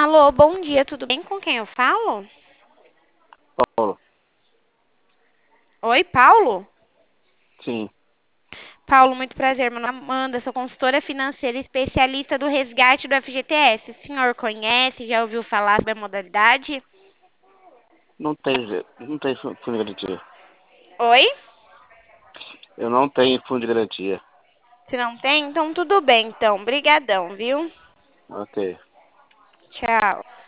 Alô, bom dia, tudo bem? Com quem eu falo? Paulo, Oi, Paulo? sim, Paulo, muito prazer. Meu nome é Amanda, sou consultora financeira e especialista do resgate do FGTS. O senhor conhece, já ouviu falar sobre a modalidade? não tem fundo de garantia. Oi? Eu não tenho fundo de garantia. Se não tem? Então tudo bem, então. Brigadão, viu? Ok. Tchau.